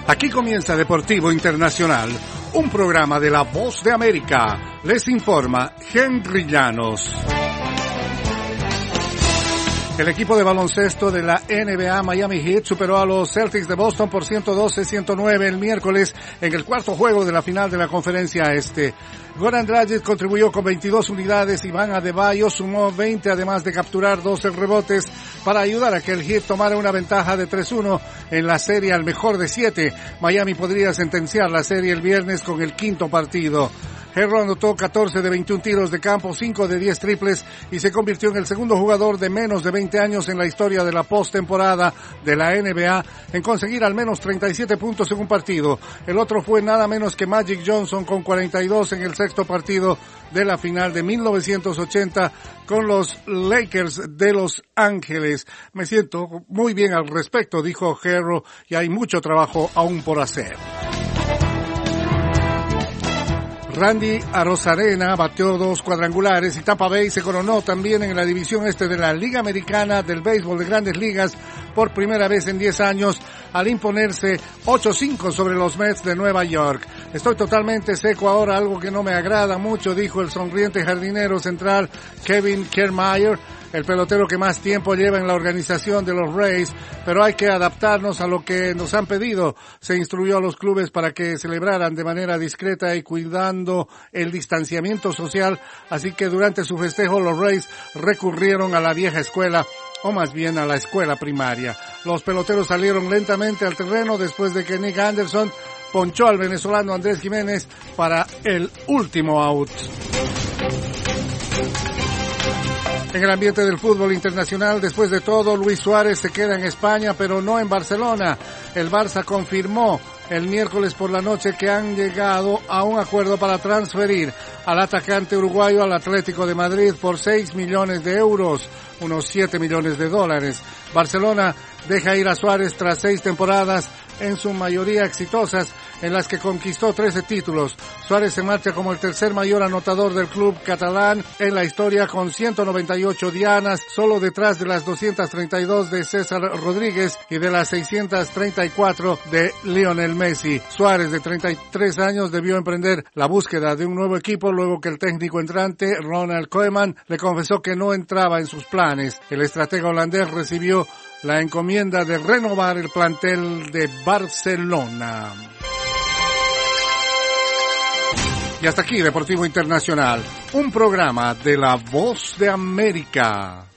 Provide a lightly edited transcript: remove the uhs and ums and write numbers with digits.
Aquí comienza Deportivo Internacional, un programa de La Voz de América. Les informa Henry Llanos. El equipo de baloncesto de la NBA Miami Heat superó a los Celtics de Boston por 112-109 el miércoles en el cuarto juego de la final de la Conferencia Este. Goran Dragic contribuyó con 22 unidades y Bam Adebayo sumó 20 además de capturar 12 rebotes para ayudar a que el Heat tomara una ventaja de 3-1 en la serie al mejor de 7. Miami podría sentenciar la serie el viernes con el quinto partido. Herro anotó 14 de 21 tiros de campo, 5 de 10 triples y se convirtió en el segundo jugador de menos de 20 años en la historia de la postemporada de la NBA en conseguir al menos 37 puntos en un partido. El otro fue nada menos que Magic Johnson con 42 en el sexto partido de la final de 1980 con los Lakers de Los Ángeles. Me siento muy bien al respecto, dijo Herro, y hay mucho trabajo aún por hacer. Randy Arozarena batió 2 cuadrangulares y Tampa Bay se coronó también en la división este de la Liga Americana del Béisbol de Grandes Ligas por primera vez en 10 años al imponerse 8-5 sobre los Mets de Nueva York. Estoy totalmente seco ahora, algo que no me agrada mucho, dijo el sonriente jardinero central Kevin Kiermaier, el pelotero que más tiempo lleva en la organización de los Rays, pero hay que adaptarnos a lo que nos han pedido. Se instruyó a los clubes para que celebraran de manera discreta y cuidando el distanciamiento social, así que durante su festejo los Rays recurrieron a la vieja escuela, o más bien a la escuela primaria. Los peloteros salieron lentamente al terreno después de que Nick Anderson ponchó al venezolano Andrés Jiménez para el último out. En el ambiente del fútbol internacional, después de todo, Luis Suárez se queda en España, pero no en Barcelona. El Barça confirmó el miércoles por la noche que han llegado a un acuerdo para transferir al atacante uruguayo al Atlético de Madrid por 6 millones de euros, unos 7 millones de dólares. Barcelona deja ir a Suárez tras 6 temporadas, en su mayoría exitosas, en las que conquistó 13 títulos. Suárez se marcha como el tercer mayor anotador del club catalán en la historia con 198 dianas, solo detrás de las 232 de César Rodríguez y de las 634 de Lionel Messi. Suárez, de 33 años, debió emprender la búsqueda de un nuevo equipo luego que el técnico entrante, Ronald Koeman, le confesó que no entraba en sus planes. El estratega holandés recibió la encomienda de renovar el plantel de Barcelona. Y hasta aquí Deportivo Internacional, un programa de La Voz de América.